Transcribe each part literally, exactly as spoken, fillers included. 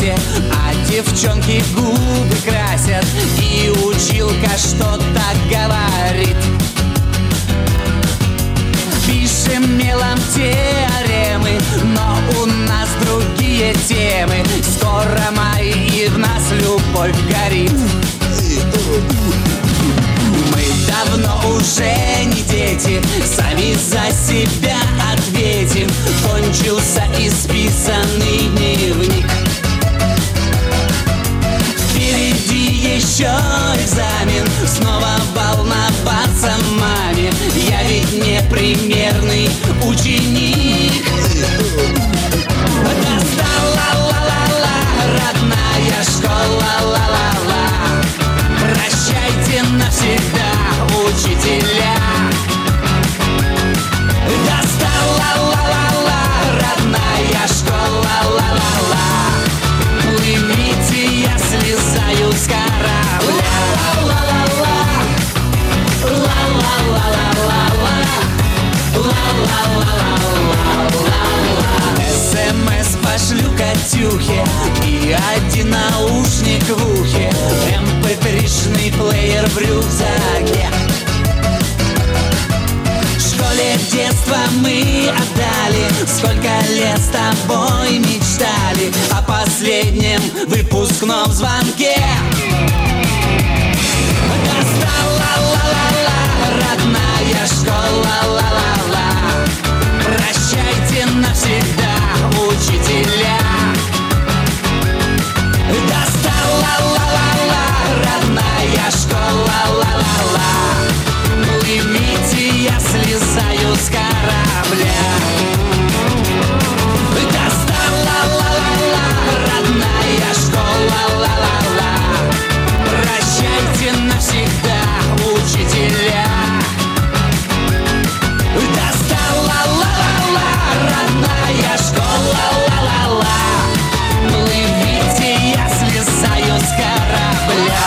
классе, а девчонки губы красят, и училка что-то говорит. Пишем мелом теоремы, но у нас другие темы. Скоро май, и в нас любовь горит. Мы давно уже не дети, сами за себя ответим. Кончился исписанный дневник. Впереди еще экзамен, снова волноваться маме. Я ведь не примерный ученик. Достала ла-ла-ла, родная школа, ла-ла-ла. Прощайте навсегда, учителя. Достала ла-ла-ла, родная школа, ла-ла-ла. Плывите, я слезаю с корабля. Ла-ла-ла-ла, ла-ла-ла-ла-ла-ла, ла-ла-ла-ла-ла-ла. СМС пошлю Катюхе и один наушник в ухе, эм пэ три-шный плеер в рюкзаке. В школе детства мы отдали, сколько лет с тобой мечтали о последнем выпускном звонке. Достала ла-ла-ла, родная школа, ла-ла-ла. Прощайте навсегда, учителя. Достала ла-ла-ла, родная школа, ла-ла-ла. Плывите, я слезаю с корабля. Достала ла-ла-ла, родная школа, ла-ла-ла. Прощайте навсегда, учителя. Достала ла-ла-ла, родная школа, ла-ла-ла. Плывите, я слезаю с корабля.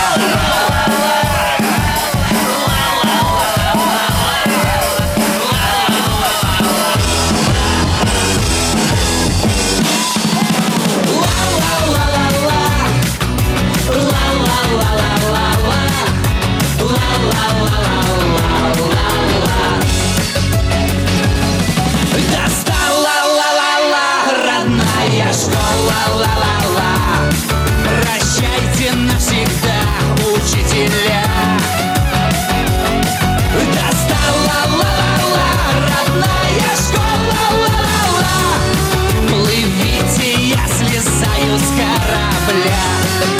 Достала ла-ла-ла, родная школа, ла-ла-ла. Прощайте навсегда, учителя. Достала ла-ла-ла, родная школа, ла-ла-ла. Плывите, я слезаю с корабля.